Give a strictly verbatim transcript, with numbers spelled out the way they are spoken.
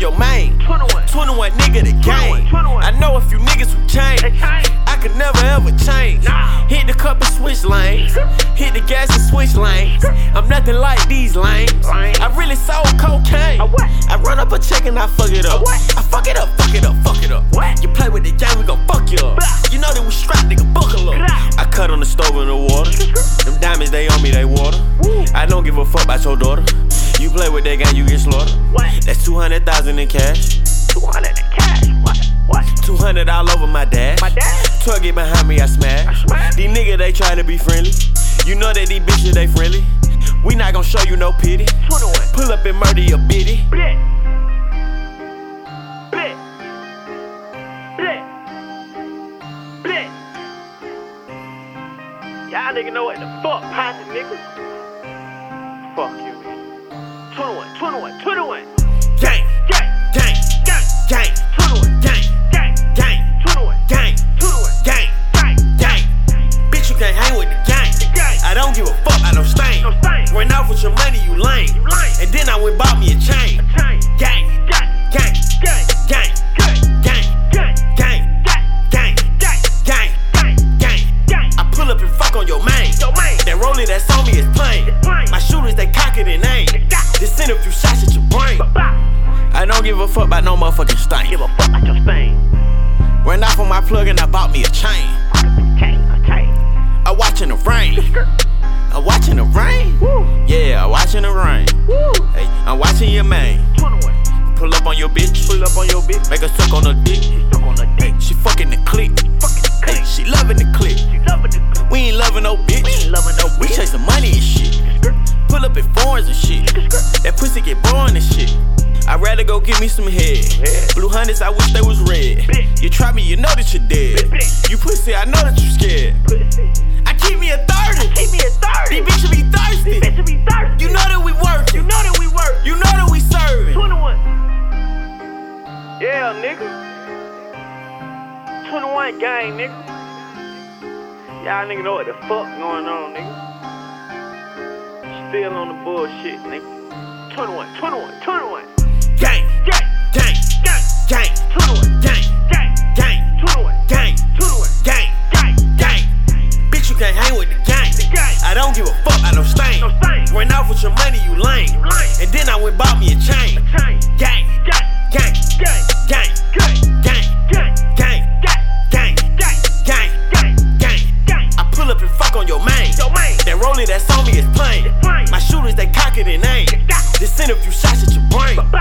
your main. twenty-one nigga the game. I know a few niggas who change. I could never ever change. Hit the cup and switch lanes. Hit the gas and switch lanes. I'm nothing like these lanes. I really sold cocaine. I run up a check and I fuck it up. I fuck it up, fuck it up, fuck it up. You play with the game, we gon' fuck you up. You know that we strapped, nigga, buckle up. I cut on the stove in the water. Them diamonds, they on me, they water. I don't give a fuck about your daughter. You play with that game, you get slaughtered. That's two hundred thousand in cash. two hundred in cash? What? What? two hundred all over my dash. My dash? Truck get behind me, I smash. I smash. These niggas, they try to be friendly. You know that these bitches, they friendly. We not gon' show you no pity. twenty-one. Pull up and murder your bitty. Blit. Blit. Blit. Blit. Y'all niggas know what the fuck poppin', nigga. Fuck you, man. twenty-one, twenty-one, twenty-one. Gang, Gang, gang, gang, gang, twenty-one, gang, gang, gang, twenty-one, gang, twenty-one, gang, gang, gang. Bitch, you can't hang with the gang. gang. I don't give a fuck, I don't stain. No stain. Ran off with your money, you lame. You lame. And then I went bought me a chain. Chain. Gang, Gang, gang, gang, gang, gang, gang, gang, gang, gang, gang, gang, gang, gang, gang. gang. I pull up and fuck on your main. Yo, man. That rollie that's on me is plain. It's plain. My shooters, they cock it and aim. Exactly. Just send a few shots at your brain. Ba-ba. I don't give a fuck about no motherfucking stain. Give a fuck about your stain. Ran off on my plug and I bought me a chain. Chain, a chain. I watching the rain. I watching the rain. Woo. Yeah, I watching the rain. Woo. Hey, I'm watching your main. twenty-one. Pull up on your bitch. Pull up on your bitch. Make her suck on her dick. She stuck on the dick. She fucking the click. Fucking the Hey, click. she loving the click. She loving the click. We ain't loving no bitch. We ain't loving no We bitch. chasing money and shit. Pull up in foreigns and shit. That pussy get boring and shit. I'd rather go get me some head. Head. Blue hundreds, I wish they was red. Bitch. You try me, you know that you're dead. Bitch. You pussy, I know that you scared. Pussy. I keep me a thirty. Keep me a thirty. These bitches be thirsty. Bitch, be thirsty. You know that we working. You know that we work. You know that we serving. twenty-one. Yeah, nigga. twenty-one gang, nigga. Y'all nigga know what the fuck going on, nigga. Still on the bullshit, nigga. twenty-one, twenty-one, twenty-one. Gang, Gang, gang, gang, gang, twenty-one, gang, gang, gang, twenty-one, gang, twenty-one, gang, gang, gang. Bitch, you can't hang with the gang. the gang. I don't give a fuck, I don't stain. No stain. Ran off with your money, you lame. You lame. And then I went bought me a chain. Chain, Gang, gang, gang, gang, gang, gang, gang, gang, gang, gang, gang, gang, gang, gang, gang. gang. I pull up and fuck on your main. Yo, man. That rollie that's on me is plain. It's plain. My shooters, they cock it and aim. Exactly. Just send a few shots at your brain. Ba-ba.